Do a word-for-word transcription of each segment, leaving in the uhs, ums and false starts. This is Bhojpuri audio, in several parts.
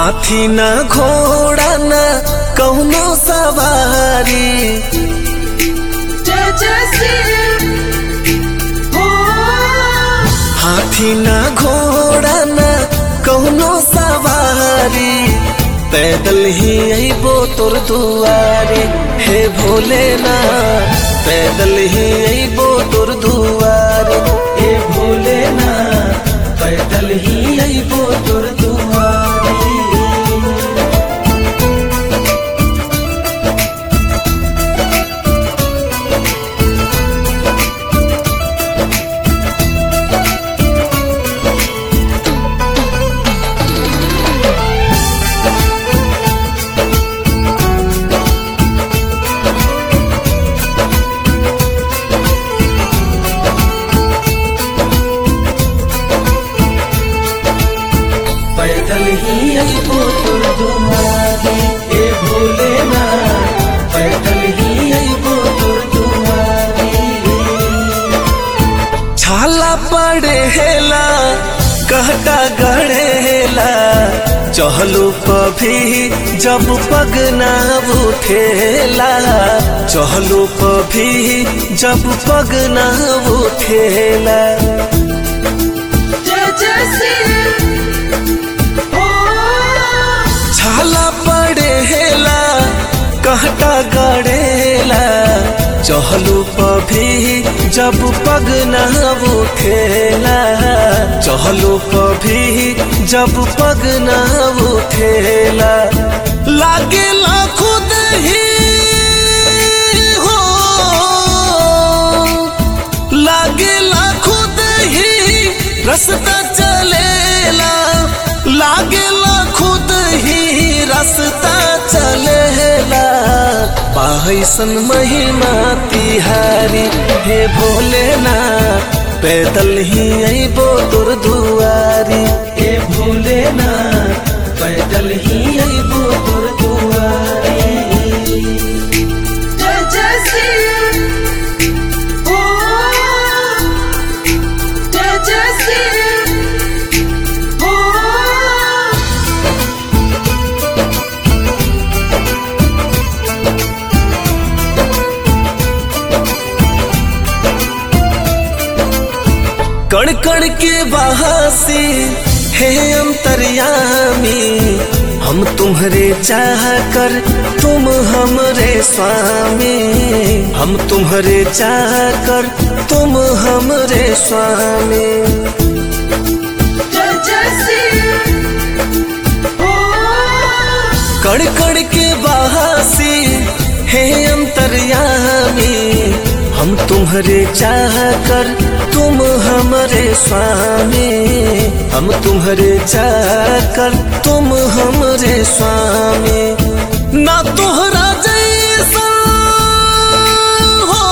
हाथी ना घोड़ा ना कौनो सवारी, जय जय श्री हो। हाथी ना घोड़ा ना कौनो सवारी, पैदल ही अइबो तोर दुआरे हे भोलेनाथ, पैदल ही अइबो तोर दुआरे हे भोलेनाथ, पैदल ही अइबो तोर दुआरे। पैदल ही अइबो तोर दुआरे हे भोलेनाथ, पैदल ही अइबो तोर दुआरे। छाला पड़ेला कहता गड़ेला, चहलू पभी जब पग ना उठेला, चहलू पभी जब पग ना उठेला। जय जय श्री हो। छाला पड़ेला कहता गड़ेला, चहलू पभी जब पग ना उठेला, चहलू पभी जब पग ना उठेला। लागेला खुद ही हो, लागेला खुद ही रास्ता चलेला, लागेला खुद ही रास्ता चलेला। बाइसन महिमा तिहारी हे भोलेनाथ, पैदल ही अइबो तोर दुआरी हे भोलेनाथ, पैदल ही अइबो तोर दुआरी। जय जय श्री हो। जय जय श्री हो। कण कण के बहासी हे अंतर्यामी, हम तुम्हारे चाह कर तुम हमरे स्वामी, हम तुम्हारे चाह कर तुम हमरे स्वामी। जय जय श्री हो। कण कण के बहासी हे अंतर्यामी, हम तुम्हारे चाह कर तुम हमरे स्वामी, हम तुम्हारे चाह कर तुम हमरे स्वामी। ना तोहरा जैसा हो,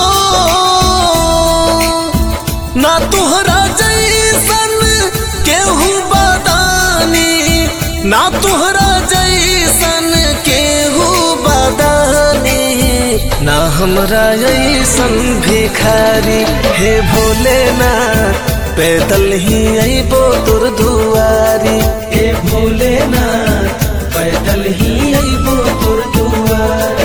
ना तोहरा जैसन केहू बदानी, ना तोहरा जैसन केहू बदानी, ना हमरा ऐसन भिखारी हे भोलेनाथ, पैदल ही अइबो तोर दुआरी हे भोलेनाथ, पैदल ही अइबो तोर दुआरी।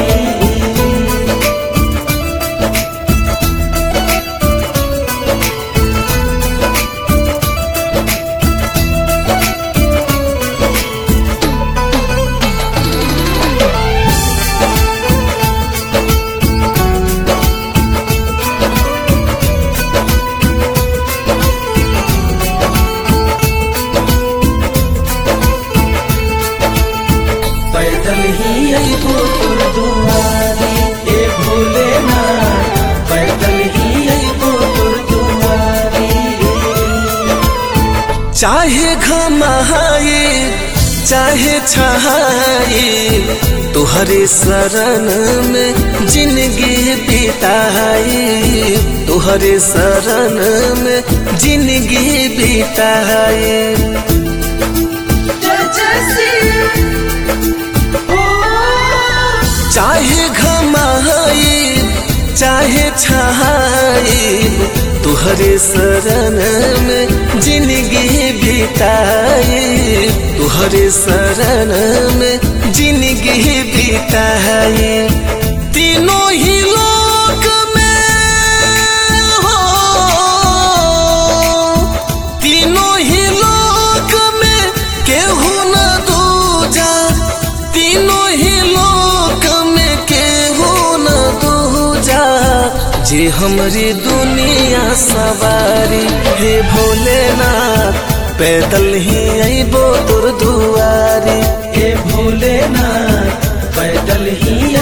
पैदल ही अइबो तोर दुआरी हे भोलेनाथ, पैदल ही अइबो तोर दुआरी। चाहे घमाए चाहे छहाए, तुहरे शरण में जिंदगी बिताई, तुहरे शरण में जिंदगी बिताई। जय जय श्री हो। चाहे घमाई चाहे छहाई, तुहरे तुहरे शरण में जिंदगी बिताए, तुहरे शरण में जिंदगी बिताए। तीनों ही लोक में हो, तीनों ही लोक में केहू न दूजा, तीनों ही लोक में केहू न दूजा। जे हमरी दुनिया सवारी हे भोलेनाथ, पैदल ही अइबो तोर दुआरी। हे भोलेनाथ पैदल ही